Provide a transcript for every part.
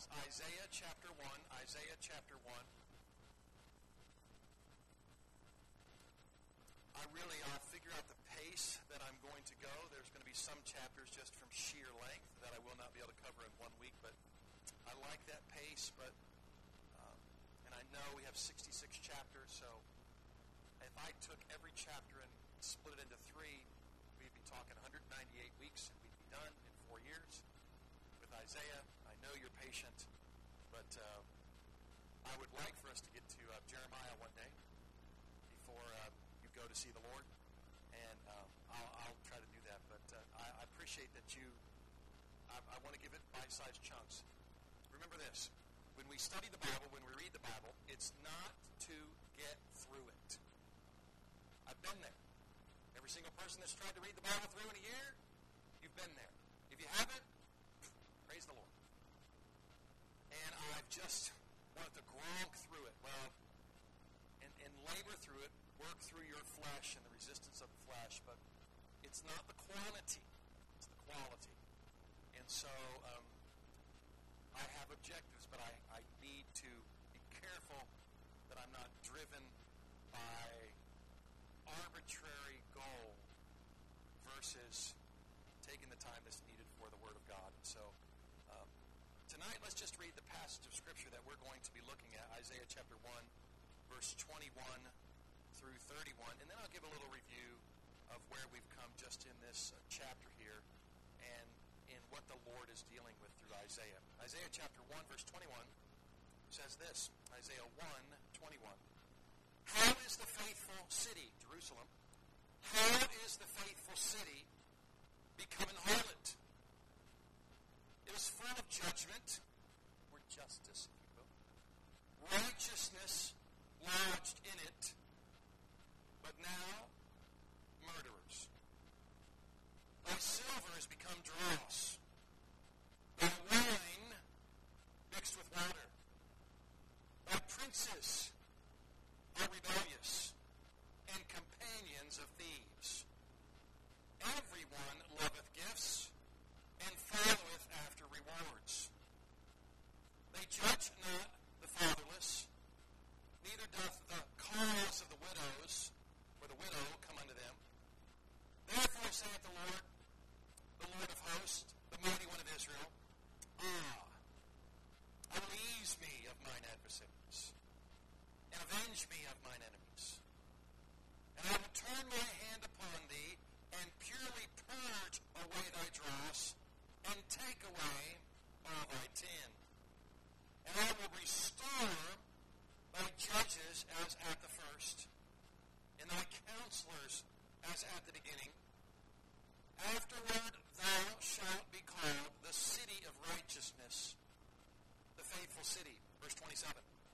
Bibles, Isaiah chapter 1. Isaiah chapter 1. I'll figure out the pace that I'm going to go. There's going to be some chapters just from sheer length that I will not be able to cover in 1 week, but I like that pace. And I know we have 66 chapters, so if I took every chapter and split it into 3, we'd be talking 198 weeks, and we'd be done in 4 years with Isaiah. I know you're patient, but I would like for us to get to Jeremiah one day before you go to see the Lord, and I'll try to do that. But I appreciate that you. I want to give it bite-sized chunks. Remember this: when we study the Bible, when we read the Bible, it's not to get through it. I've been there. Every single person that's tried to read the Bible through in a year, you've been there. If you haven't, praise the Lord. And I've just wanted to gronk through it. Well, and labor through it, work through your flesh and the resistance of the flesh. But it's not the quantity, it's the quality. And so I have objectives, but I need to be careful that I'm not driven by arbitrary goal versus taking the time that's needed for the Word of God. And so tonight, let's just read the passage of Scripture that we're going to be looking at, Isaiah chapter 1, verse 21 through 31. And then I'll give a little review of where we've come just in this chapter here and in what the Lord is dealing with through Isaiah. Isaiah chapter 1, verse 21 says this, Isaiah 1:21. How is the faithful city, Jerusalem, how is the faithful city become an harlot? It was full of judgment, or justice, if you will. Righteousness lodged in it, but now murderers. Thy silver has become dross, thy wine mixed with water. Thy princes are rebellious, and companions of thieves. Everyone loveth gifts, and followeth after rewards. They judge not the fatherless, neither doth the cause of the widows, or the widow, come unto them. Therefore saith the Lord of hosts, the mighty one of Israel, allease me of mine adversaries, and avenge me of mine enemies. And I will turn my hand upon thee, and purely purge away thy dross, and take away all thy tin. And I will restore thy judges as at the first, and thy counselors as at the beginning. Afterward thou shalt be called the city of righteousness, the faithful city. Verse 27.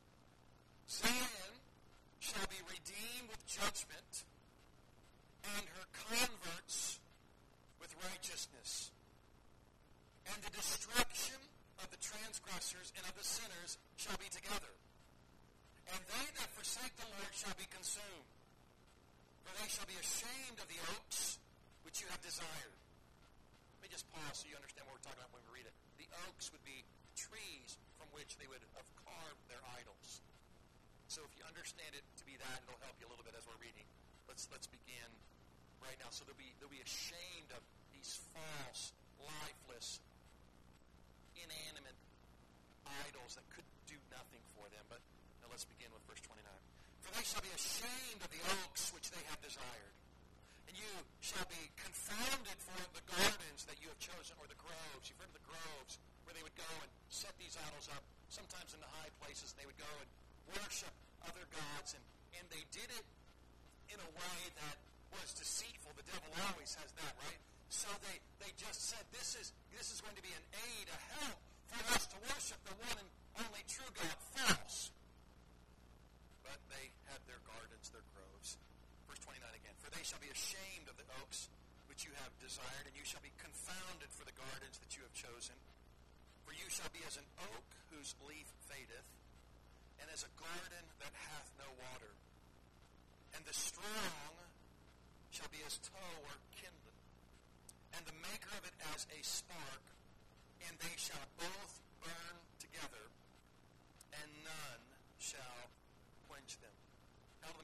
Zion shall be redeemed with judgment, and her converts with righteousness. And the destruction of the transgressors and of the sinners shall be together. And they that forsake the Lord shall be consumed. For they shall be ashamed of the oaks which you have desired. Let me just pause so you understand what we're talking about when we read it. The oaks would be trees from which they would have carved their idols. So if you understand it to be that, it'll help you a little bit as we're reading. Let's begin right now. So they'll be ashamed of these false, lifeless, inanimate idols that could do nothing for them. But now let's begin with verse 29. For they shall be ashamed of the oaks which they have desired, and you shall be confounded for the gardens that you have chosen, or the groves. You've heard of the groves, where they would go and set these idols up, sometimes in the high places, and they would go and worship other gods, and they did it in a way that was deceitful. The devil always has that, right? So they just said, this is going to be an aid, a help for us to worship the one and only true God. False. But they had their gardens, their groves. Verse 29 again. For they shall be ashamed of the oaks which you have desired, and you shall be confounded for the gardens that you have chosen. For you shall be as an oak whose leaf fadeth, and as a garden that hath no water. And the strong shall be as tow or kindling, and the maker of it as a spark, and they shall both burn together.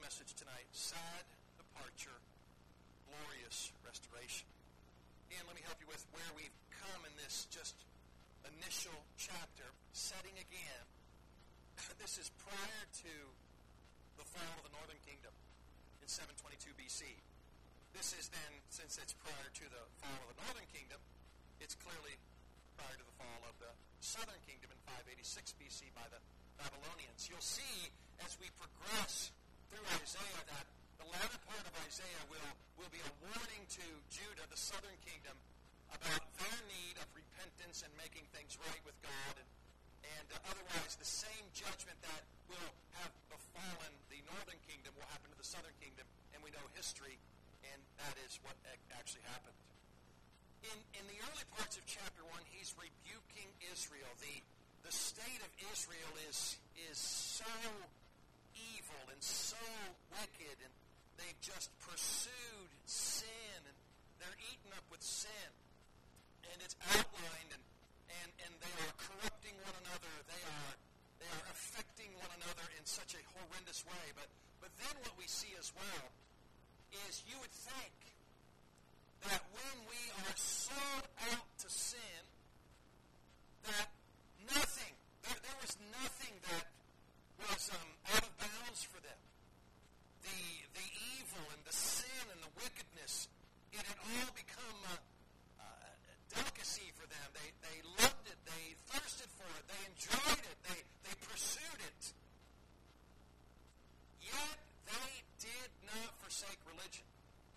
message tonight, Sad Departure, Glorious Restoration. And let me help you with where we've come in this just initial chapter, setting again. This is prior to the fall of the northern kingdom in 722 BC. This is then, since it's prior to the fall of the northern kingdom, it's clearly prior to the fall of the southern kingdom in 586 BC by the Babylonians. You'll see as we progress through Isaiah that the latter part of Isaiah will be a warning to Judah, the southern kingdom, about their need of repentance and making things right with God, and otherwise the same judgment that will have befallen the northern kingdom will happen to the southern kingdom, and we know history, and that is what actually happened. In the early parts of chapter 1, he's rebuking Israel. The state of Israel is so evil and so wicked, and they've just pursued sin, and they're eaten up with sin. And it's outlined, and they are corrupting one another. They are affecting one another in such a horrendous way. But then what we see as well is you would think that when we are sold out to sin, that there was nothing that was out of bounds for them. The evil and the sin and the wickedness, it had all become delicacy for them. They loved it. They thirsted for it. They enjoyed it. They pursued it. Yet they did not forsake religion.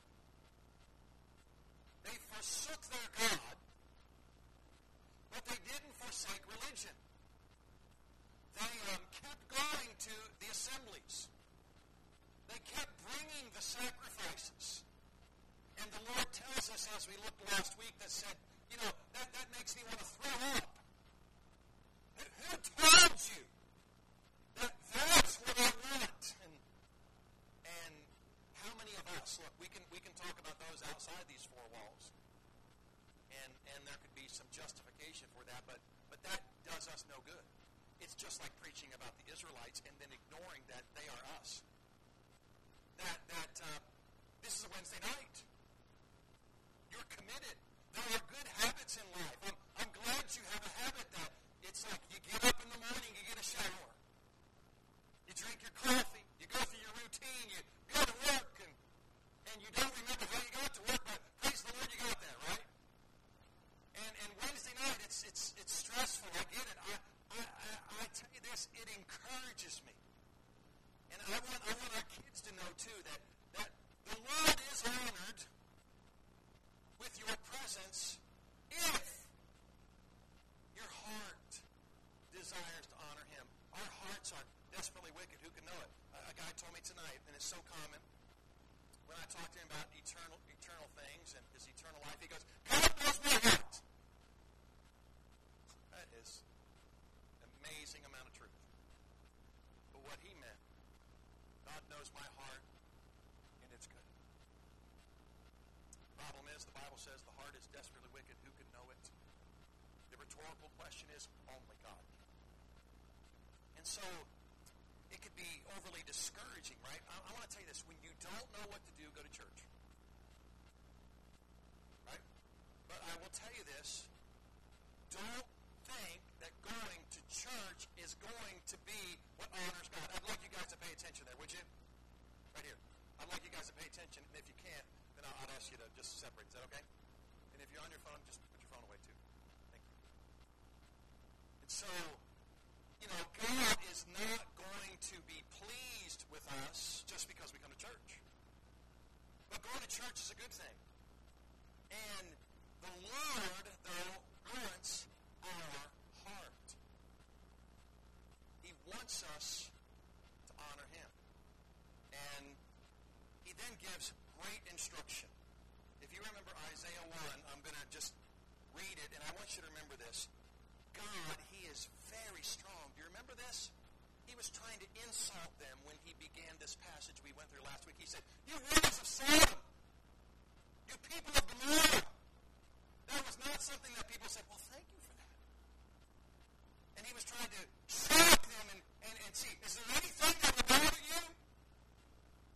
They forsook their God, but they didn't forsake religion. They kept going to the assemblies. They kept bringing the sacrifices. And the Lord tells us, as we looked last week, that said, that makes me want to throw up. Who told you that that's what I want? And how many of us, look, we can talk about those outside these four walls. And there could be some justification for that, but that does us no good. It's just like preaching about the Israelites and then ignoring that they are us. That this is a Wednesday night. You're committed. There are good habits in life. I'm glad you have a habit that it's like you get up in the morning, you get a shower. You drink your coffee. You go through your routine. You go to work, and you don't remember how you got to work, but praise the Lord you got there, right? And Wednesday night, it's stressful. I get it. I tell you this, it encourages me. And I want our kids to know, too, that the Lord is honored with your presence if your heart desires to honor Him. Our hearts are desperately wicked. Who can know it? A guy told me tonight, and it's so common, when I talk to him about eternal things and his eternal life, he goes, God knows my heart. That is an amazing amount of truth. But what he meant, God knows my heart, and it's good. The problem is, the Bible says the heart is desperately wicked. Who can know it? The rhetorical question is, only God. And so, it could be overly discouraging, right? I want to tell you this. When you don't know what to do, go to church. Right? But I will tell you this. Don't think that going to church is going to be what honors God. I'd like you guys to pay attention there, would you? Right here. I'd like you guys to pay attention, and if you can't, then I'll ask you to just separate. Is that okay? And if you're on your phone, just put your phone away too. Thank you. And so, God is not going to be pleased with us just because we come to church. But going to church is a good thing. And the Lord, though, wants our heart. He wants us to honor Him. And He then gives great instruction. If you remember Isaiah 1, I'm going to just read it, and I want you to remember this. God, He is very strong. Do you remember this? He was trying to insult them when He began this passage we went through last week. He said, you rulers of Sodom, you people of Gomorrah. That was not something that people said, well, thank you for that. And He was trying to shock them and see, is there anything that will bother you?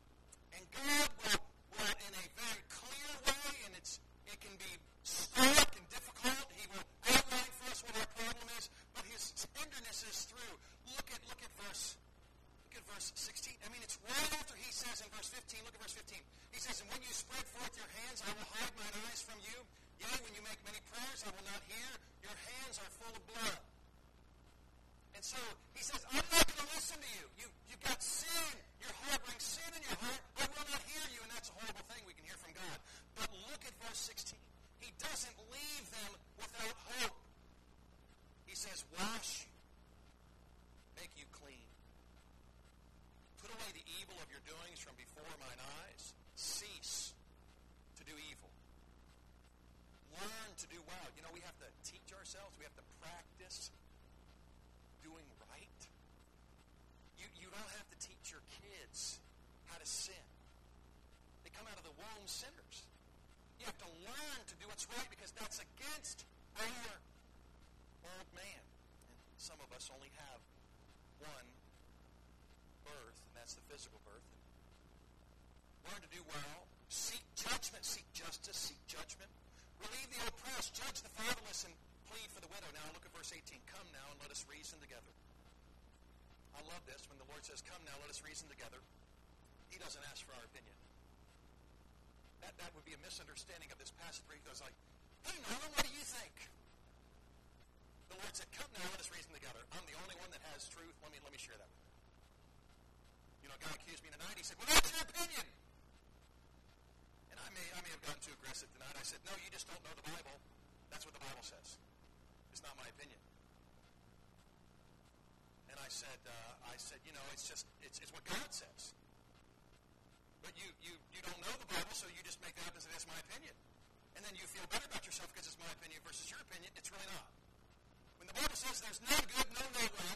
verse 16. I mean, it's right after he says in verse 15, look at verse 15. He says, and when you spread forth your hands, I will hide mine eyes from you. Yea, when you make many prayers, I will not hear. Your hands are full of blood. And so he says, I'm not going to listen to you. You've got sin. You're harboring sin in your heart. I will not hear you. And that's a horrible thing we can hear from God. But look at verse 16. He doesn't leave them without hope. He says, wash you, make you clean. Put away the evil of your doings from before mine eyes. Cease to do evil. Learn to do well. You know, we have to teach ourselves. We have to practice doing right. You don't have to teach your kids how to sin. They come out of the womb sinners. You have to learn to do what's right because that's against our old man. And some of us only have one birth, and that's the physical birth. Learn to do well. Seek judgment. Seek justice. Seek judgment. Relieve the oppressed. Judge the fatherless and plead for the widow. Now look at verse 18. Come now and let us reason together. I love this when the Lord says, come now, let us reason together. He doesn't ask for our opinion. That would be a misunderstanding of this passage where he goes like, hey, Nolan, what do you think? The Lord said, come now, let us reason together. I'm the only one that has truth. Let me share that with you. You know, a guy accused me tonight. He said, well, what's your opinion? And I may have gotten too aggressive tonight. I said, no, you just don't know the Bible. That's what the Bible says. It's not my opinion. And I said, you know, it's what God says. But you don't know the Bible, so you just make that up and say, that's my opinion. And then you feel better about yourself because it's my opinion versus your opinion. It's really not. When the Bible says there's none good, no one,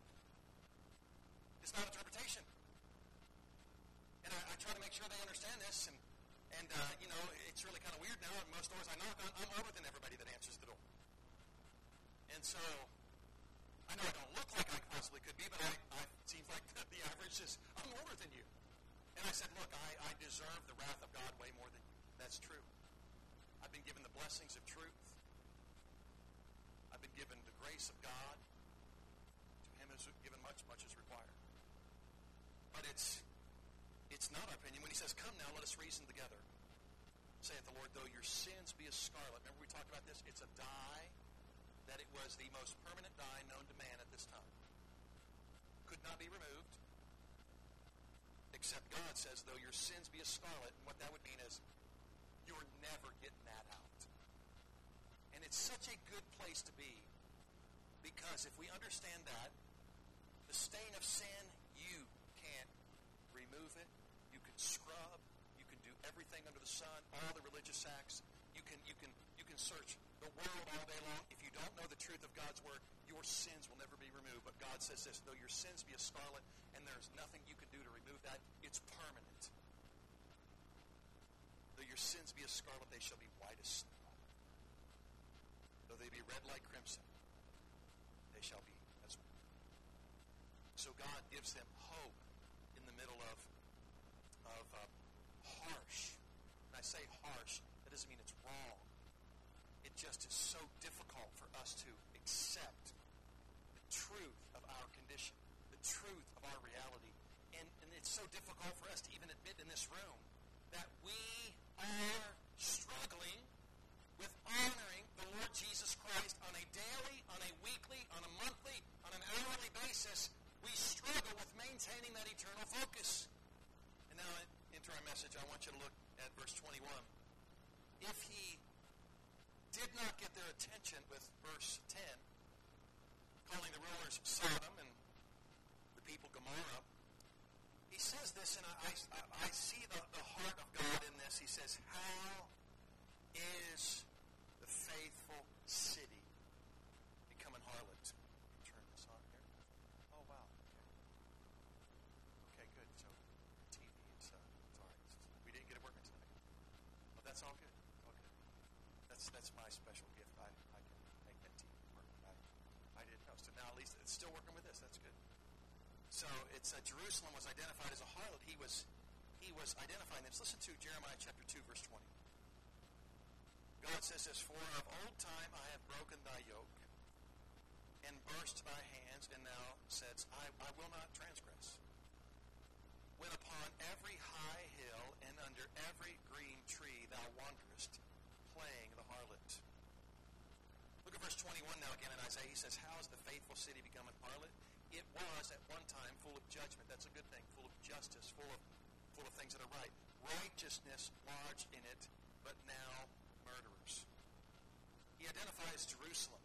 it's not interpretation. And I try to make sure they understand this. And you know, it's really kind of weird now. In most doors I knock on, I'm older than everybody that answers the door. And so, I know I don't look like I possibly could be, but it seems like the average is, I'm older than you. And I said, look, I deserve the wrath of God way more than you. That's true. I've been given the blessings of truth. I've been given the grace of God. To him is given much, much is required. But it's not our opinion. When he says, come now, let us reason together. Saith the Lord, though your sins be as scarlet. Remember we talked about this? It's a dye that it was the most permanent dye known to man at this time. Could not be removed. Except God says, though your sins be as scarlet, and what that would mean is, you're never getting that out. And it's such a good place to be, because if we understand that, the stain of sin, you can't remove it. You can scrub. You can do everything under the sun, all the religious acts. You can search the world all day long. If you don't know the truth of God's word, your sins will never be removed. But God says this, though your sins be as scarlet, and there's nothing you can do to remove that, it's permanent. Though your sins be as scarlet, they shall be white as snow. Though they be red like crimson, they shall be as wool. So God gives them hope in the middle of harsh. And I say harsh, that doesn't mean it's wrong. It just is so difficult for us to accept the truth of our condition, the truth of our reality. And it's so difficult for us to even admit in this room that we are struggling with honoring the Lord Jesus Christ on a daily, on a weekly, on a monthly, on an hourly basis. We struggle with maintaining that eternal focus. And now, into our message, I want you to look at verse 21. If he did not get their attention with verse 10, calling the rulers Sodom and the people Gomorrah, he says this, and I see the heart of God in this. He says, how is the faithful city becoming harlot? Turn this on here. Oh, wow. Okay, good. So, TV, it's all right. We didn't get it working tonight. Well, that's all good. That's my special gift. I can make that TV work. I didn't know. So now at least it's still working with this. That's good. So it's Jerusalem was identified as a harlot. He was identifying this. Listen to Jeremiah chapter 2, verse 20. God says this, for of old time I have broken thy yoke and burst thy hands, and thou saidst, I will not transgress. when upon every high hill and under every green tree thou wanderest, playing the harlot. Look at verse 21 now again in Isaiah. He says, how has the faithful city become an harlot? It was at one time full of judgment. That's a good thing. Full of justice, full of things that are right. Righteousness lodged in it, but now murderers. He identifies Jerusalem,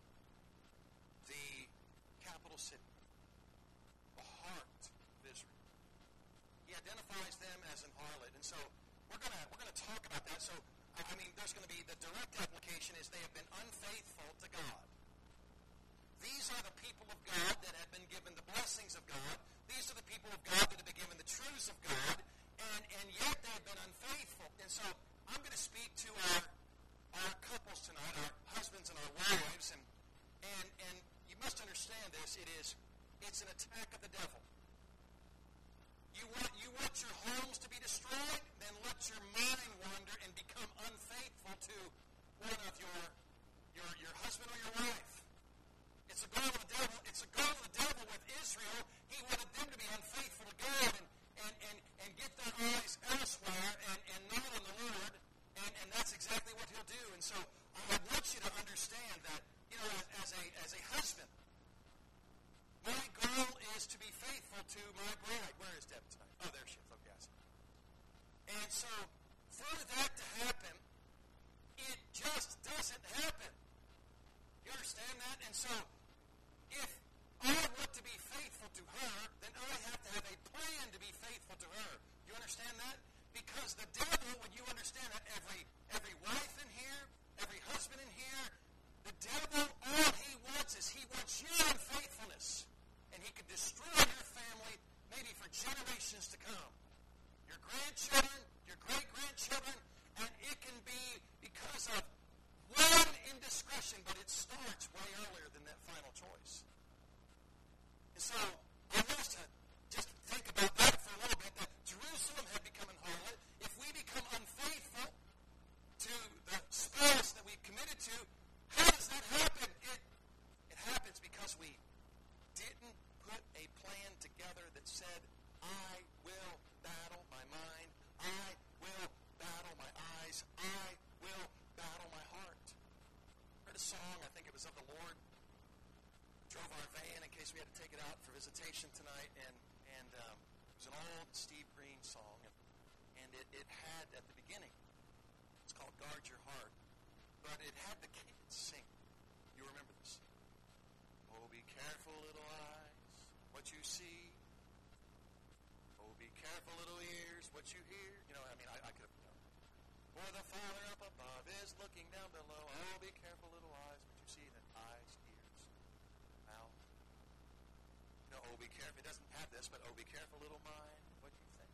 the capital city, the heart of Israel. He identifies them as an harlot. And so we're gonna talk about that. So there's going to be the direct application is they have been unfaithful to God. These are the people of God that have been given the blessings of God. These are the people of God that have been given the truths of God, and yet they have been unfaithful. And so I'm going to speak to our couples tonight, our husbands and our wives, and you must understand this. It's an attack of the devil. You want your homes to be destroyed? Then let your mind wander and become unfaithful to one of your husband or your wife. It's a goal of the devil. It's a goal of the devil with Israel. He wanted them to be unfaithful to God and get their eyes elsewhere and not on the Lord. And that's exactly what he'll do. And so I want you to understand that, as a husband, my goal is to be faithful to my bride. Where is Deb tonight? Oh, there she is. Okay, I see. And so, for that to happen, it just doesn't happen. You understand that? And so, if I want to be faithful to her, then I have to have a plan to be faithful to her. You understand that? Because the devil, when you understand that, every wife in here, every husband in here, the devil, all he wants is he wants your unfaithfulness. And he can destroy your family maybe for generations to come. Your grandchildren, your great-grandchildren, and it can be because of one indiscretion, but it starts way earlier than that final choice. And so I want us to just think about that for a little bit, that Jerusalem had become an harlot. If we become unfaithful to the spouse that we've committed to, how does that happen? It happens because we didn't put a plan together that said, I will battle my mind, I will battle my eyes, I will battle my heart. I heard a song, I think it was of the Lord, drove our van in case we had to take it out for visitation tonight, and it was an old Steve Green song, and it had at the beginning, it's called Guard Your Heart, but it had the kids sing. You remember this? Oh, be careful, little eyes, what you see. Oh, be careful, little ears, what you hear. I could have, For the Father up above is looking down below. Oh, be careful, little eyes, what you see. And then eyes, ears, mouth. Oh, be careful. It doesn't have this, but oh, be careful, little mind, what you think.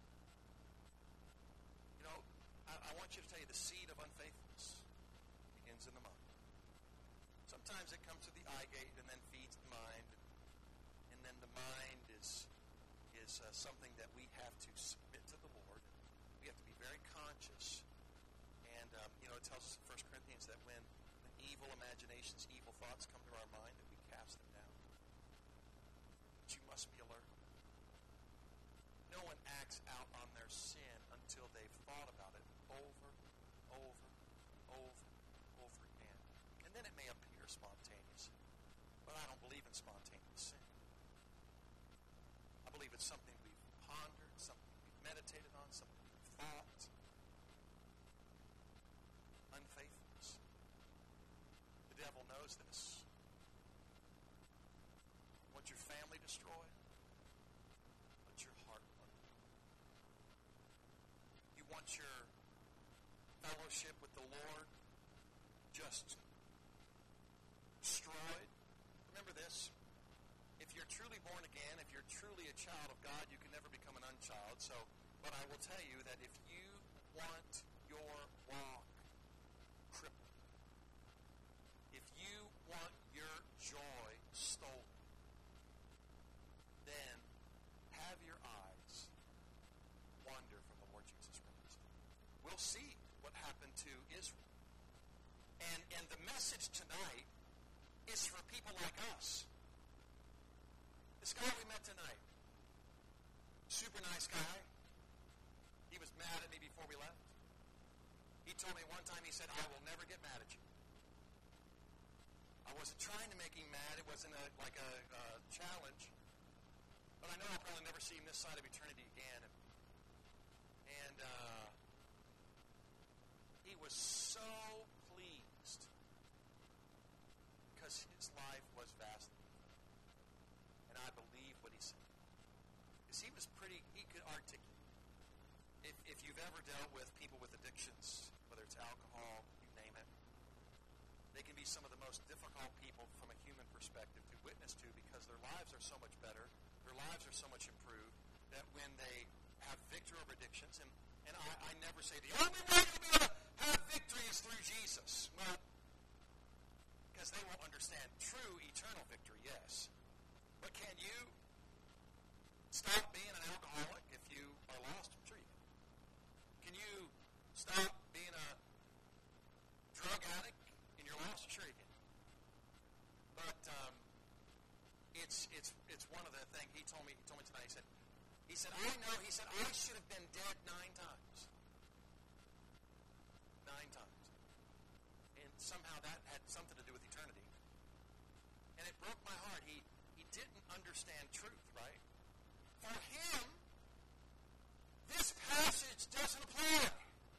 I want you to tell you the seed of unfaithfulness begins in the mind. Sometimes it comes to the eye gate and then feeds the mind, and then the mind is something that we have to submit to the Lord. We have to be very conscious, and it tells us in 1 Corinthians that when evil imaginations, evil thoughts come to our mind, that we cast them down. But you must be alert. No one acts out on their sin until they've thought about it over again. And then it may appear spontaneous. But I don't believe in spontaneous sin. I believe it's something we've pondered, something we've meditated on, something we've thought. Unfaithfulness. The devil knows this. You want your family destroyed? Let your heart wonder. You want your fellowship with the Lord just destroyed? Remember this. If you're truly born again, if you're truly a child of God, you can never become an unchild. But I will tell you that if you want your walk crippled, if you want your joy stolen, then have your eyes wander from the Lord Jesus Christ. We'll see what happened to Israel. And the message tonight is for people like us. This guy we met tonight, super super nice guy. He was mad at me before we left. He told me one time, he said, I will never get mad at you. I wasn't trying to make him mad. It wasn't like a challenge. But I know I'll probably never see him this side of eternity again. And he was so pleased because his life was vastly different. And I believe what he said. Because he could articulate. If you've ever dealt with people with addictions, whether it's alcohol, you name it, they can be some of the most difficult people from a human perspective to witness to because their lives are so much better, their lives are so much improved, that when they have victory over addictions, and I never say the only way you'll be able to have victory is through Jesus. Well, because they won't understand true eternal victory, yes. But can you stop being an alcoholic if you are lost? I'm sure you can. Can you stop being a drug addict and you're lost? Sure you can. But it's one of the things he told me tonight. He said, I know, he said, I should have been dead 9 times. 9 times. And somehow that had something to do with eternity. And it broke my heart. He didn't understand truth, right? For him, this passage doesn't apply.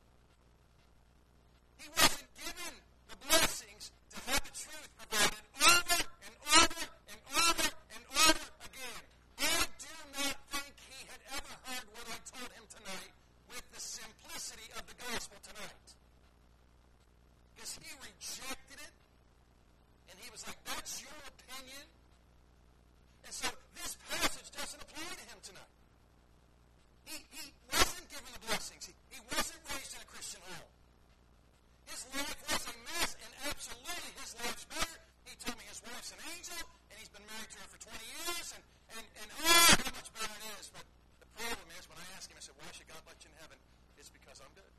He wasn't given the blessings to have the truth provided over and over and over and over again. I do not think he had ever heard what I told him tonight with the simplicity of the gospel tonight. Because he rejected it, and he was like, that's your opinion? And so this passage doesn't apply to him tonight. He wasn't given the blessings. He wasn't raised in a Christian home. His life was a mess, and absolutely his life's better. He told me his wife's an angel, and he's been married to her for 20 years, and how much better it is. But the problem is, when I asked him, I said, why should God let you in heaven? It's because I'm good.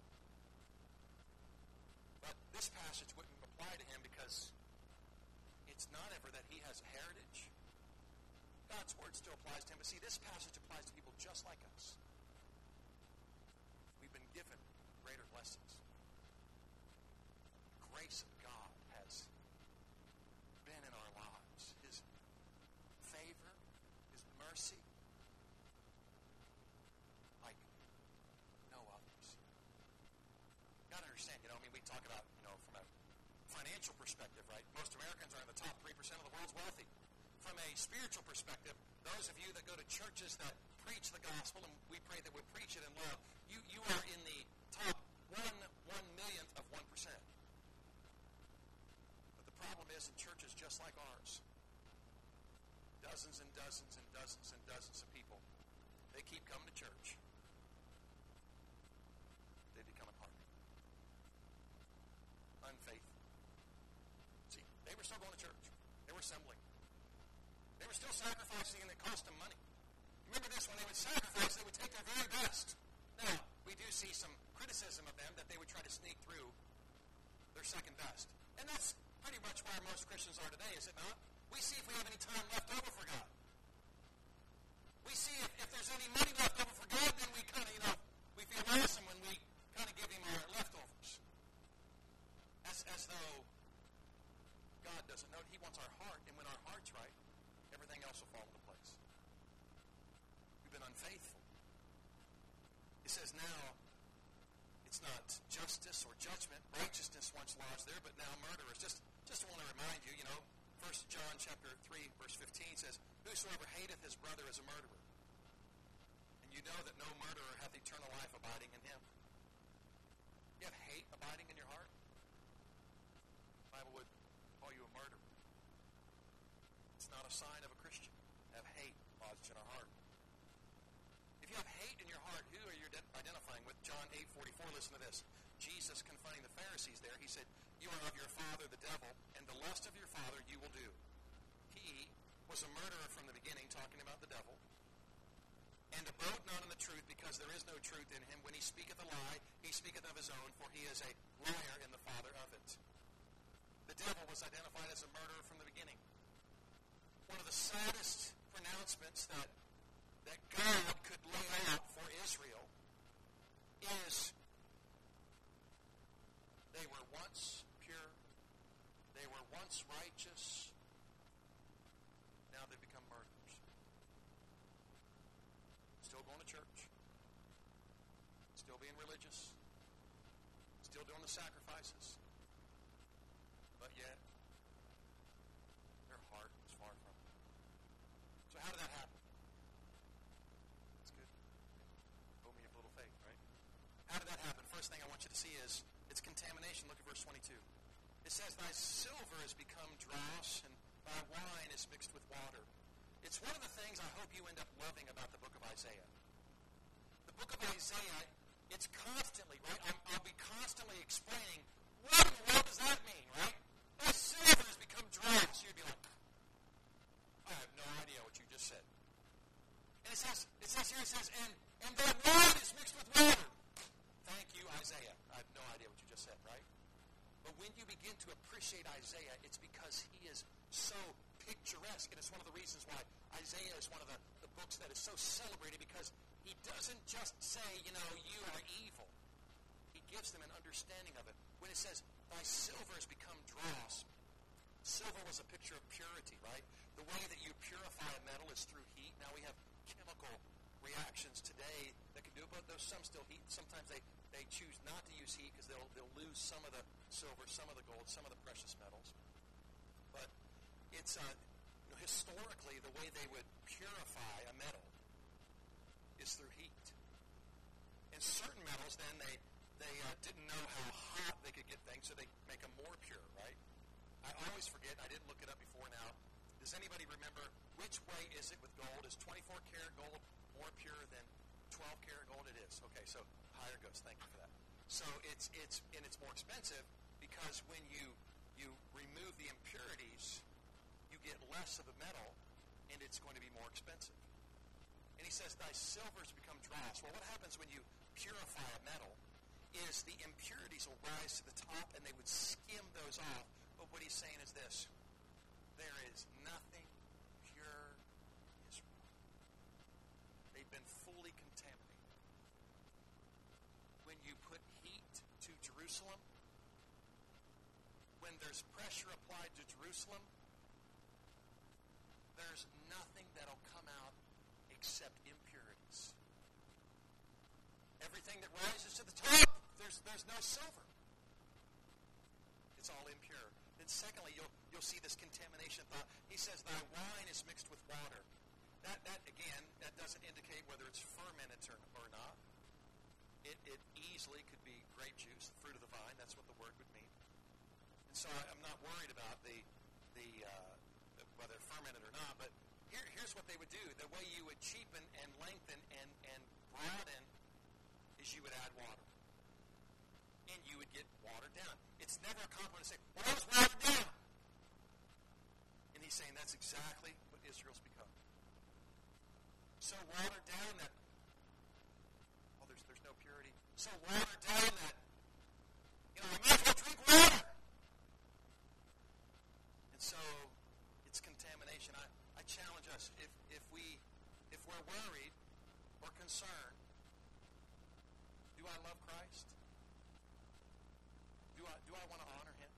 But this passage wouldn't apply to him because it's not ever that he has a heritage. God's word still applies to him. But see, this passage applies to people just like us. We've been given greater blessings. The grace of God has been in our lives. His favor, his mercy, like no others. You got to understand, we talk about, from a financial perspective, right? Most Americans are in the top 3% of the world's wealthy. From a spiritual perspective, those of you that go to churches that preach the gospel, and we pray that we preach it in love, you are in the top 1/1,000,000th of 1%. But the problem is in churches just like ours, dozens and dozens and dozens and dozens of people, they keep coming to church. They become apart. Unfaithful. See, they were still going to church. They were assembling. They were still sacrificing, and it cost them money. Remember this, when they would sacrifice, they would take their very best. Now, we do see some criticism of them that they would try to sneak through their second best. And that's pretty much where most Christians are today, is it not? We see if we have any time left over for God. We see if there's any money left over for God, then we kind of, we feel awesome when we kind of give him our leftovers. As though God doesn't know. He wants our heart, and when our heart's right, everything else will fall into place. We've been unfaithful. It says now, it's not justice or judgment. Righteousness once lodged there, but now murderers. Just want to remind you, 1 John chapter 3, verse 15 says, whosoever hateth his brother is a murderer. And you know that no murderer hath eternal life abiding in him. You have hate abiding in your heart? The Bible would call you a murderer. It's not a sign of a Christian. Have hate lodged in our heart. If you have hate in your heart, who are you identifying with? John 8:44, listen to this. Jesus confronting the Pharisees there, he said, you are of your father the devil, and the lust of your father you will do. He was a murderer from the beginning, talking about the devil, and abode not in the truth, because there is no truth in him. When he speaketh a lie, he speaketh of his own, for he is a liar and the father of it. The devil was identified as a murderer from the beginning. One of the saddest pronouncements that that God could lay out for Israel is they were once pure, they were once righteous, now they've become murderers. Still going to church, still being religious, still doing the sacrifices, but yet their heart is far from it. So how did that happen? That's good. Owe me a little faith, right? How did that happen? First thing I want you to see is it's contamination. Look at verse 22. It says, thy silver has become dross, and thy wine is mixed with water. It's one of the things I hope you end up loving about the book of Isaiah. The book of Isaiah, it's constantly, right? I'll be constantly explaining, what in the world does that mean, right? Thy silver has become dross. You'd be like, I have no idea what you just said. And it says here, and thy wine is mixed with water. Thank you, Isaiah. I have no idea what you just said, right? But when you begin to appreciate Isaiah, it's because he is so picturesque. And it's one of the reasons why Isaiah is one of the books that is so celebrated, because he doesn't just say, you are evil. He gives them an understanding of it. When it says, thy silver has become dross, silver was a picture of purity, right? The way that you purify a metal is through heat. Now we have chemical reactions today that can do it, but there's some still heat. Sometimes they choose not to use heat because they'll lose some of the silver, some of the gold, some of the precious metals. But it's historically the way they would purify a metal is through heat. And certain metals then they didn't know how hot they could get things, so they make them more pure, right? I always forget, I didn't look it up before now. Does anybody remember which way is it with gold? Is 24 karat gold more pure than 12 karat gold? It is. Okay, so higher goes. Thank you for that. So it's more expensive because when you remove the impurities, you get less of the metal, and it's going to be more expensive. And he says, thy silver's become dross. Well, what happens when you purify a metal is the impurities will rise to the top, and they would skim those off. But what he's saying is this: there is nothing pure in Israel. They've been fully contaminated. When you put heat to Jerusalem, when there's pressure applied to Jerusalem, there's nothing that'll come out except impurities. Everything that rises to the top, there's no silver. It's all impure. Then secondly, you'll see this contamination thought. He says, thy wine is mixed with water. That again, that doesn't indicate whether it's fermented or not. It easily could be grape juice, the fruit of the vine. That's what the word would mean. And so I'm not worried about the whether fermented or not. But here's what they would do. The way you would cheapen and lengthen and broaden is you would add water. And you would get watered down. It's never a compliment to say, well, that was watered down. And he's saying that's exactly what Israel's become. So watered down that, there's no purity. So watered down that, I might as well drink water. And so it's contamination. I challenge us, if we're worried or concerned, do I love Christ? Do I want to honor him?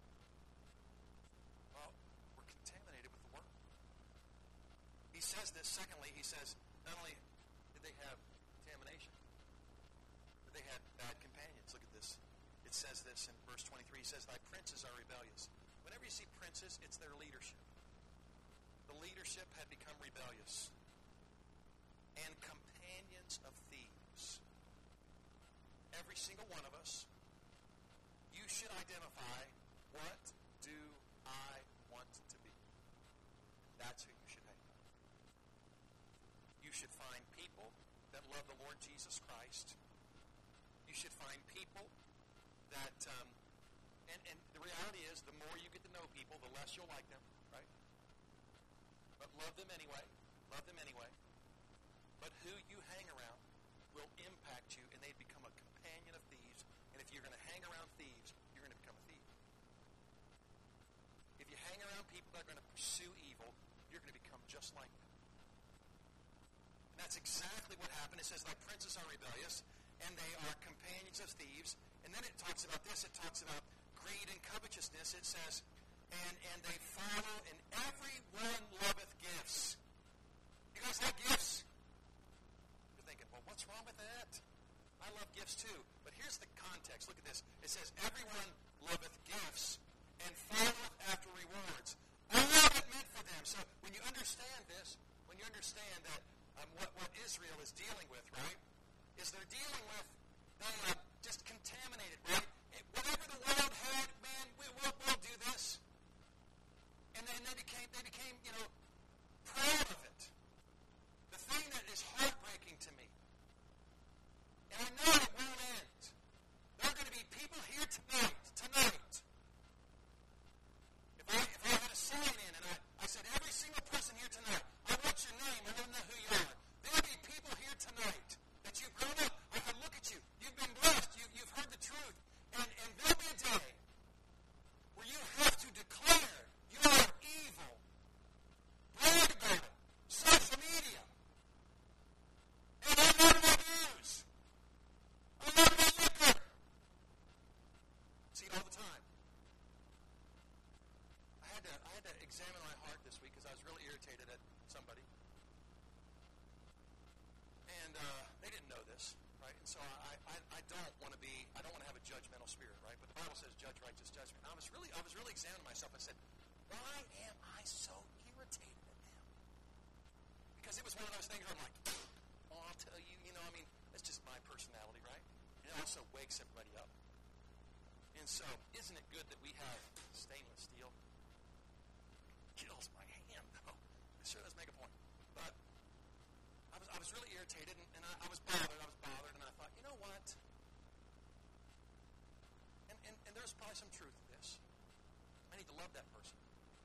Well, we're contaminated with the word. He says this, secondly, he says, not only did they have contamination, but they had bad companions. Look at this. It says this in verse 23. He says, thy princes are rebellious. Whenever you see princes, it's their leadership. The leadership had become rebellious. And companions of thieves. Every single one of us, you should identify, what do I want to be? That's who you should hang with. You should find people that love the Lord Jesus Christ. You should find people that, and the reality is, the more you get to know people, the less you'll like them, right? But love them anyway. Love them anyway. But who you hang around will impact you, and they become a companion of thieves. And if you're going to hang around thieves, you're going to become a thief. If you hang around people that are going to pursue evil, you're going to become just like them. Now, that's exactly what happened. It says, thy princes are rebellious, and they are companions of thieves. And then it talks about this. It talks about greed and covetousness. It says, and they follow, and every one loveth gifts. You guys like gifts? You're thinking, well, what's wrong with that? I love gifts too. But here's the context. Look at this. It says, everyone loveth gifts and followeth after rewards. All of it meant for them. So when you understand this, when you understand that what Israel is dealing with, right, is they're dealing with, they just contaminated, right? Whatever the world had, man, we'll do this. And then they became, proud of it. The thing that is heartbreaking to me, and I know it won't end. There are going to be people here tonight. If I had a sign in and I said, every single person here tonight, I want your name, I want to know who you are. There'll be people here tonight that you've grown up. I look at you. You've been blessed. You've heard the truth. And there'll be a day where you have to declare you are evil. Brag about it. Social media. And I'm not about news. I'm not about liquor. See it all the time. I had to examine my heart this week because I was really irritated at somebody. And they didn't know this, right? And so I don't want to have a judgmental spirit, right? But the Bible says judge righteous judgment. And I was really examining myself. I said, why am I so irritated at them? Because it was one of those things where I'm like, oh, I'll tell you, it's just my personality, right? And it also wakes everybody up. And so, isn't it good that we have stainless steel? Kills my hand, though. It sure does make a point. But I was really irritated, and I was bothered, and I thought, you know what? And there's probably some truth to this. I need to love that person.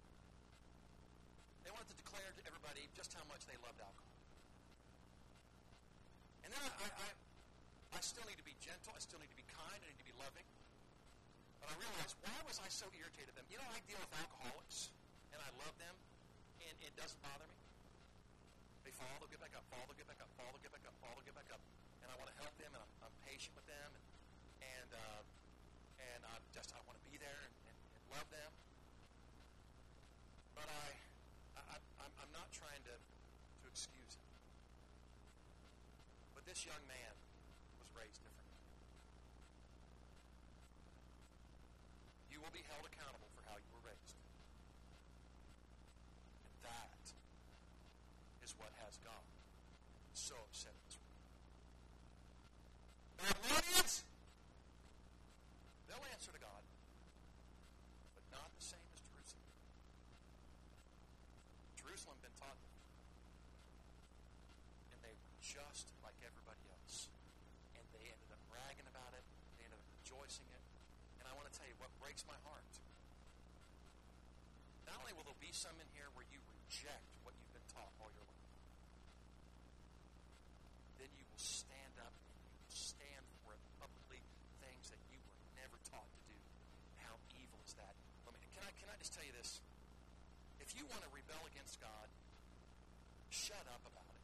They wanted to declare to everybody just how much they loved alcohol. And then I still need to be gentle, I still need to be kind, I need to be loving. But I realized, why was I so irritated at them? I deal with alcoholics, and I love them, and it doesn't bother me. They fall, they'll get back up, fall, they'll get back up, fall, they'll get back up, fall, they'll get back up. And I want to help them, and I'm patient with them, and I want to be there and love them. But I'm not trying to excuse it. But this young man was raised differently. You will be held accountable for how you were raised. And that is what has God so upset in this world. Babylonians, they'll answer to God, but not the same as Jerusalem. Jerusalem had been taught them, and they were just like everybody else. And they ended up bragging about it, they ended up rejoicing it. And I want to tell you what breaks my heart. Not only will there be some in here where you reject what you've been taught all your life, then you will stand up and you will stand for it publicly, things that you were never taught to do. How evil is that? Can I just tell you this? If you want to rebel against God, shut up about it.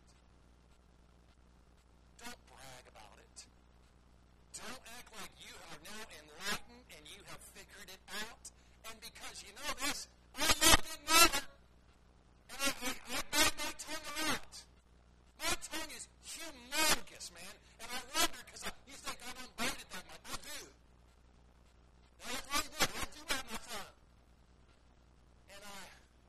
Don't brag about it. Don't act like you are now enlightened and you have figured it out. And because you know this, I loved it never. And I bite my tongue a lot. My tongue is humongous, man. And I wonder, because you think I don't bite it that much. I do. Now, that's really good. I do bite my tongue. And I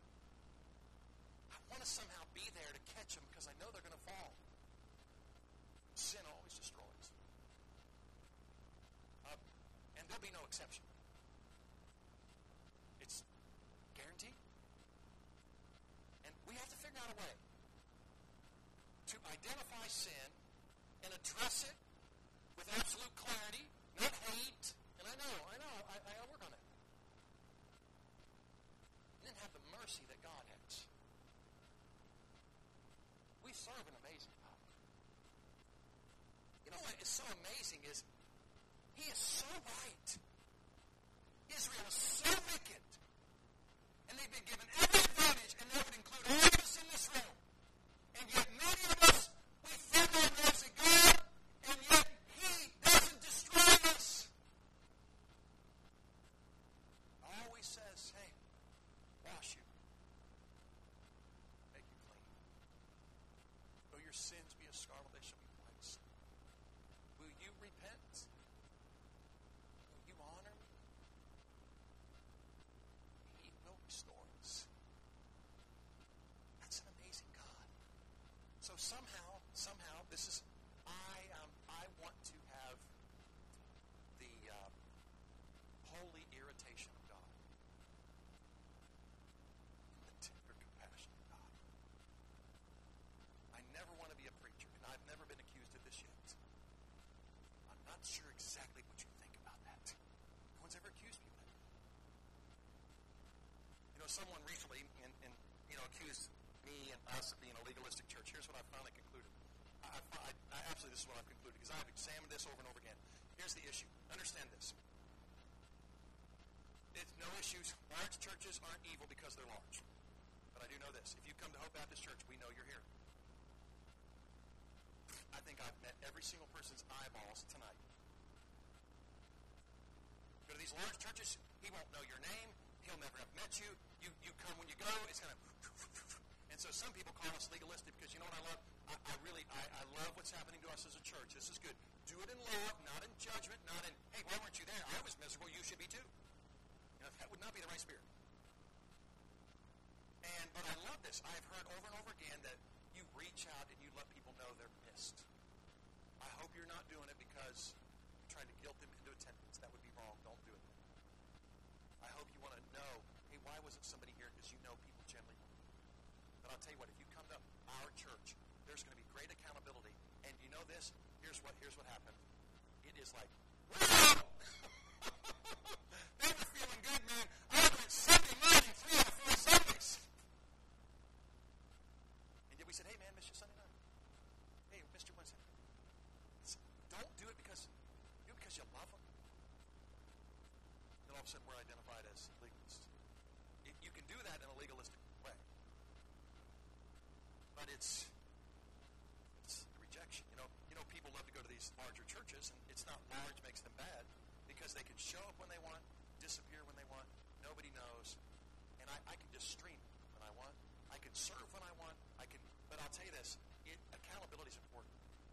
want to somehow be there to catch them because I know they're going to fall. Sin always destroys. And there'll be no exception. It's guaranteed. And we have to figure out a way to identify sin and address it with absolute clarity, not hate. And I know, I work on it. And then have the mercy that God has. We serve an amazing God. You know what is so amazing is He is so right. Israel is so wicked. And they've been given every advantage, and that would include all of us in this room. And yet many of us, sins be as scarlet, they shall be white as snow. Will you repent? Will you honor me? He will restore us. That's an amazing God. So somehow, this is, I want to have the holy irritation of God and the tender compassion of God. I never want to be a preacher, and I've never been accused of this yet. I'm not sure exactly what you think about that. No one's ever accused me of that. You know, someone recently, accused me and us of being a legalistic church. Here's what I finally concluded. I absolutely, this is what I've concluded, because I've examined this over and over again. Here's the issue. Understand this. It's no issues. Large churches aren't evil because they're large. But I do know this. If you come to Hope Baptist Church, we know you're here. I think I've met every single person's eyeballs tonight. Go to these large churches, he won't know your name. He'll never have met you. You come when you go. It's kind of... And so some people call us legalistic because you know what I love? I love what's happening to us as a church. This is good. Do it in love, not in judgment, not in, hey, why weren't you there? I was miserable. You should be too. You know, that would not be the right spirit. But I love this. I've heard over and over again that you reach out and you let people know they're missed. I hope you're not doing it because you're trying to guilt them into attendance. That would be wrong. Don't do it. I hope you want to know, hey, why wasn't somebody here? Because you know people generally won't. But I'll tell you what, if you come to our church, there's going to be great accountability. And you know this? Here's what happened. It is like, wow! They were feeling good, man. I went Sunday morning, 3 out of 4 Sundays. And yet we said, hey, man, missed your Sunday night. Hey, missed your Wednesday. Don't do it because you love them. Then all of a sudden we're identified as legalists. You can do that in a legalistic way. But it's a rejection. You know, people love to go to these larger churches, and it's not large makes them bad, because they can show up when they want, disappear when they want, nobody knows, and I can just stream when I want, I can serve when I want, but I'll tell you this, accountability is important.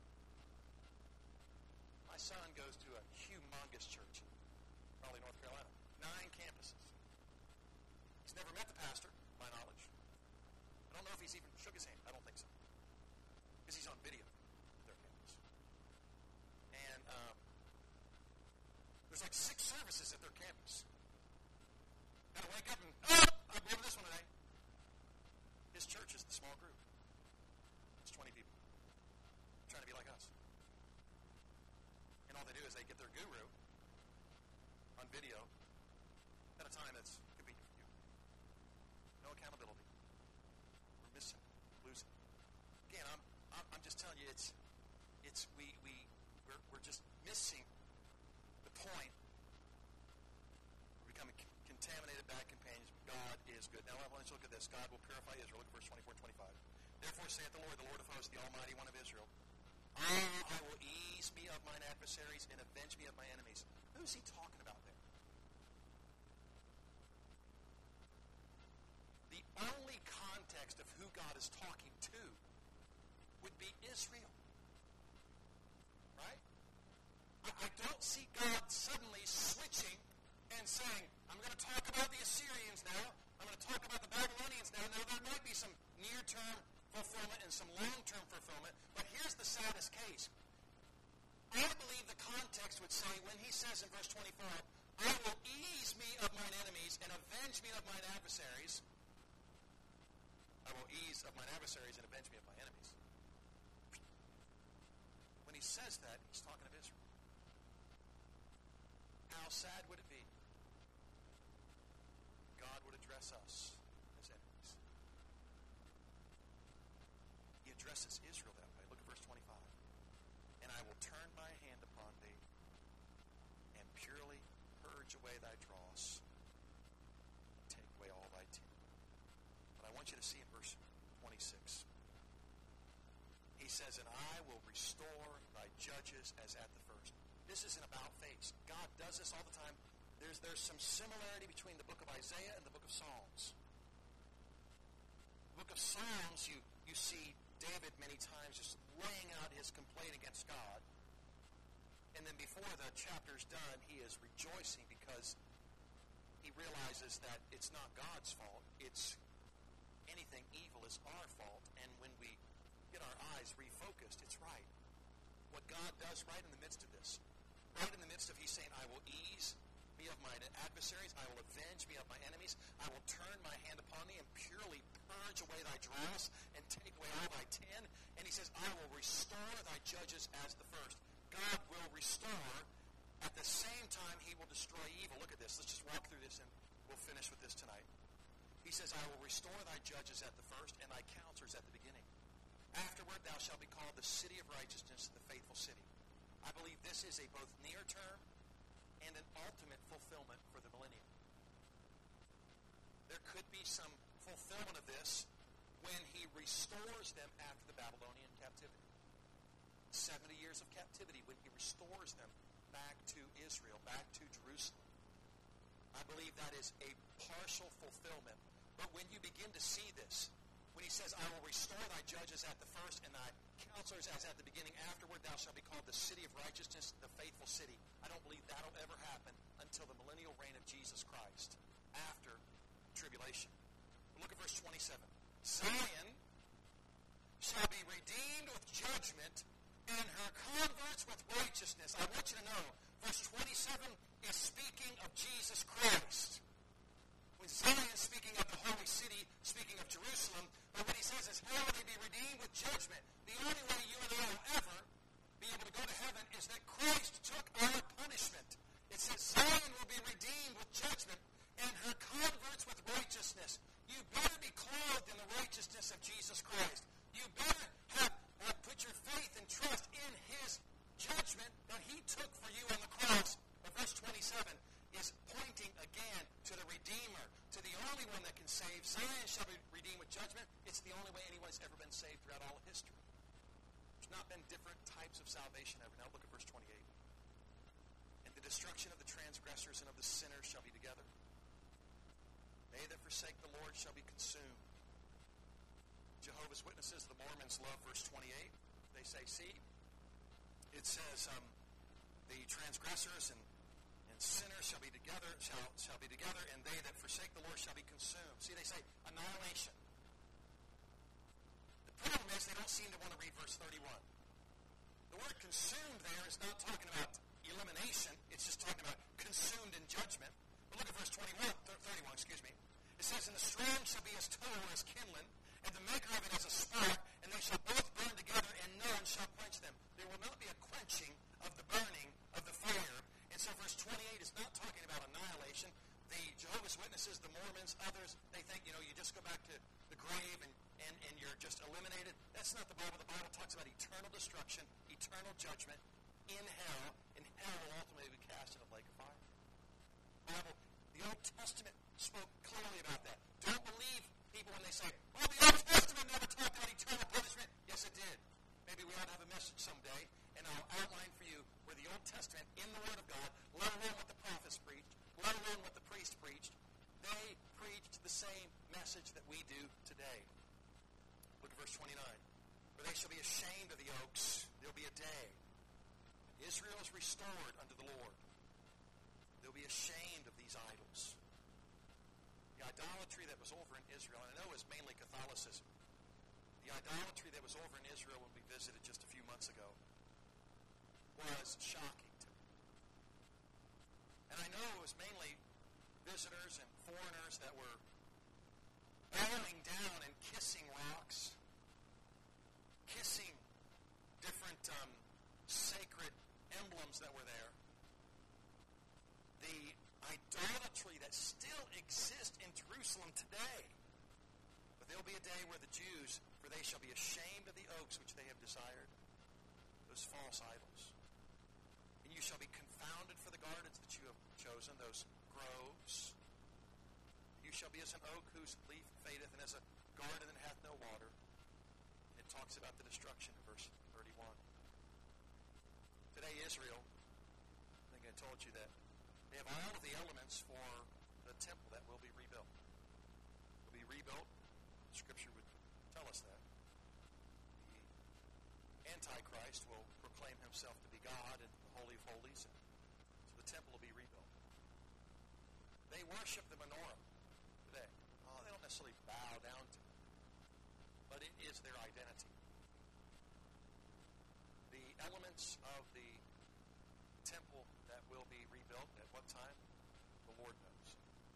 My son goes to a humongous church in Raleigh, North Carolina, 9 campuses. He's never met the pastor, to my knowledge. I don't know if he's even shook his hand. I don't think so. Because he's on video at their campus. And there's like 6 services at their campus. Gotta wake up and, I'm going to this one today. His church is the small group. It's 20 people. Trying to be like us. And all they do is they get their guru on video at a time that's convenient for you. No accountability. We're missing, losing. Again, I'm just telling you, we're just missing the point. We're becoming contaminated bad companions. God is good. Now I want you to look at this. God will purify Israel. Look at verse 24-25. Therefore saith the Lord of hosts, the Almighty One of Israel, I will ease me of mine adversaries and avenge me of my enemies. Who's he talking about there? The only context of who God is talking to would be Israel. Right? I don't see God suddenly switching and saying, I'm going to talk about the Assyrians now. I'm going to talk about the Babylonians now. Now, there might be some near-term fulfillment and some long-term fulfillment, but here's the saddest case. I believe the context would say, when he says in verse 25, I will ease me of mine enemies and avenge me of mine adversaries. I will ease of mine adversaries and avenge me of my enemies. When he says that, he's talking of Israel. How sad would it be? God would address us as enemies. He addresses Israel that way. Look at verse 25. And I will turn my hand upon thee and purely purge away thy dross, take away all thy tears. But I want you to see in verse 26. He says, and I will restore thy judges as at the first. This isn't about face. God does this all the time. There's some similarity between the book of Isaiah and the book of Psalms. The book of Psalms, you see David many times is laying out his complaint against God. And then before the chapter's done, he is rejoicing because he realizes that it's not God's fault. It's anything evil is our fault. And when we get our eyes refocused, it's right. What God does right in the midst of this, right in the midst of he's saying, I will ease me of mine adversaries, I will avenge me of my enemies, I will turn my hand upon thee and purely purge away thy dross and take away all thy tin. And he says, I will restore thy judges as the first. God will restore. At the same time, he will destroy evil. Look at this. Let's just walk through this and we'll finish with this tonight. He says, I will restore thy judges at the first and thy counselors at the beginning. Afterward, thou shalt be called the city of righteousness, the faithful city. I believe this is a both near-term and an ultimate fulfillment for the millennium. There could be some fulfillment of this when he restores them after the Babylonian captivity. 70 years of captivity, when he restores them back to Israel, back to Jerusalem. I believe that is a partial fulfillment. But when you begin to see this, when he says, I will restore thy judges at the first and thy counselors as at the beginning, afterward thou shalt be called the city of righteousness, the faithful city. I don't believe that'll ever happen until the millennial reign of Jesus Christ, after tribulation. Look at verse 27. Zion shall be redeemed with judgment, and her converts with righteousness. I want you to know, verse 27 is speaking of Jesus Christ. When Zion is speaking of the holy city, speaking of Jerusalem, but what he says is, how will they be redeemed with judgment? The only way you and I will ever be able to go to heaven is that Christ took our punishment. It says Zion will be redeemed with judgment, and her converts with righteousness. You better be clothed in the righteousness of Jesus Christ. You better have put your faith and trust in his judgment that he took for you on the cross. But verse 27 is pointing again to the Redeemer, to the only one that can save. Zion shall be redeemed with judgment. It's the only way anyone has ever been saved throughout all of history. There's not been different types of salvation ever. Now look at verse 28. And the destruction of the transgressors and of the sinners shall be together. They that forsake the Lord shall be consumed. Jehovah's Witnesses, the Mormons, love verse 28. They say, see, it says the transgressors and sinners shall be together, shall be together, and they that forsake the Lord shall be consumed. See, they say annihilation. The problem is they don't seem to want to read verse 31. The word consumed there is not talking about elimination. It's just talking about consumed in judgment. But look at verse 31, excuse me. It says, and the strong shall be as tow or as kindling, and the maker of it as a spark, and they shall both burn together, and none shall quench them. There will not be a quenching of the burning of the fire. And so verse 28 is not talking about annihilation. The Jehovah's Witnesses, the Mormons, others, they think, you just go back to the grave and you're just eliminated. That's not the Bible. The Bible talks about eternal destruction, eternal judgment in hell, and hell will ultimately be cast in a lake of fire. The Old Testament spoke clearly about that. Don't believe people when they say, well, the Old Testament never talked about eternal punishment. Yes, it did. Maybe we ought to have a message someday, and I'll outline for you where the Old Testament, in the Word of God, let alone what the prophets preached, let alone what the priests preached, they preached the same message that we do today. Look at verse 29. For they shall be ashamed of the oaks. There'll be a day. Israel is restored unto the Lord. They'll be ashamed of these idols. The idolatry that was over in Israel, and I know it was mainly Catholicism, the idolatry that was over in Israel when we visited just a few months ago was shocking to me. And I know it was mainly visitors and foreigners that were bowing down and kissing rocks, kissing different sacred emblems that were there. The idolatry that still exists in Jerusalem today. But there'll be a day where the Jews, for they shall be ashamed of the oaks which they have desired, those false idols. And you shall be confounded for the gardens that you have chosen, those groves. You shall be as an oak whose leaf fadeth, and as a garden that hath no water. And it talks about the destruction in verse 31. Today, Israel, I think I told you that they have all of the elements for the temple that will be rebuilt. Will be rebuilt. Scripture would tell us that. Antichrist will proclaim himself to be God and the Holy of Holies, and so the temple will be rebuilt. They worship the menorah today. Oh, they don't necessarily bow down to it, but it is their identity. The elements of the temple that will be rebuilt at what time? The Lord knows.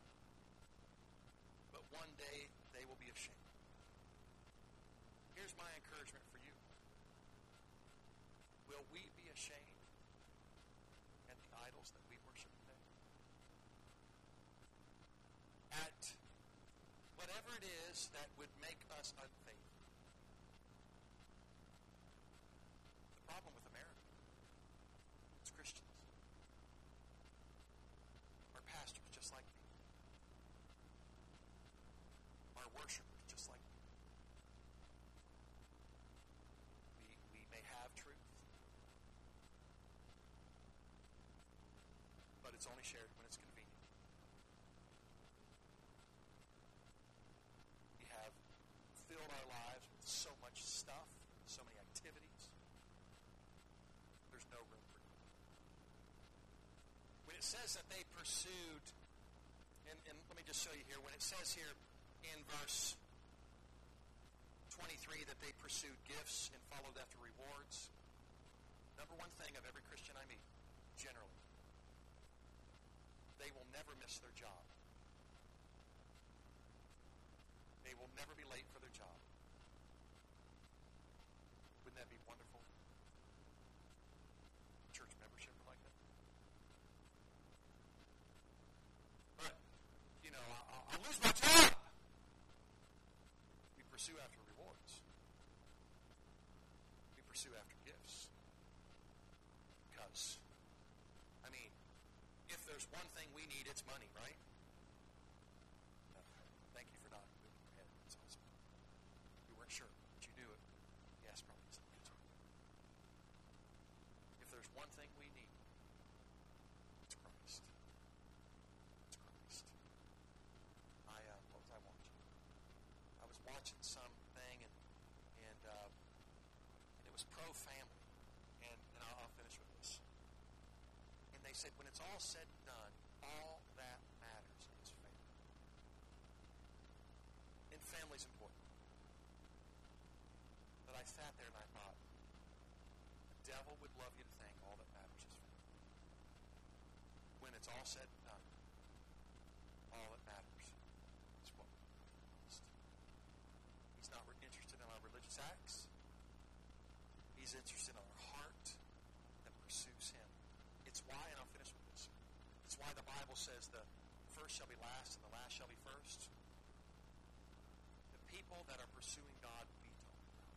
But one day they will be ashamed. Here's my encouragement for you. Will we be ashamed at the idols that we worship today? At whatever it is that would make us unfaithful. The problem with America, it's Christians. Our pastors just like me. Our worshipers just like me. We may have truth, but it's only shared when it's convenient. We have filled our lives with so much stuff, so many activities. There's no room for you. When it says that they pursued, and let me just show you here, when it says here in verse 23 that they pursued gifts and followed after rewards, number one thing of every Christian I meet, generally, they will never miss their job. They will never be late for their job. Wouldn't that be wonderful? Church membership like that. But, you know, I'll lose my job. We pursue after rewards. We pursue after gifts. Because, I mean, if there's one thing we need, it's money, right? Thank you for not moving your head. That's awesome. We weren't sure, but you do it. Yes, probably. If there's one thing we need, it's Christ. It's Christ. What was I watching? I was watching something, and it was pro-family. And I'll finish with this. And they said, when it's all said and done, all that matters is family. And family's important. But I sat there and I thought, the devil would love you to think all that matters is family. When it's all said and done, all that matters is what we Christ. He's not interested in our religious acts. He's interested in our heart that pursues him. It's why, and I'll finish with this, it's why the Bible says the first shall be last and the last shall be first. The people that are pursuing God beat on God.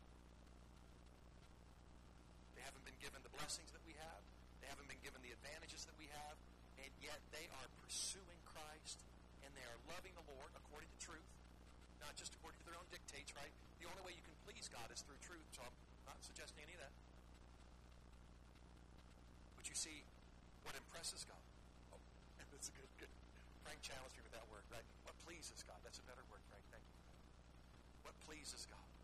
They haven't been given the blessings that we have. They haven't been given the advantages that we have. And yet they are pursuing Christ, and they are loving the Lord according to truth, not just according to their own dictates, right? The only way you can please God is through truth, so I'm not suggesting any of that. But you see, what impresses God? Oh, that's a good. Frank challenged me with that word, right? What pleases God? That's a better word, Frank. Thank you. What pleases God?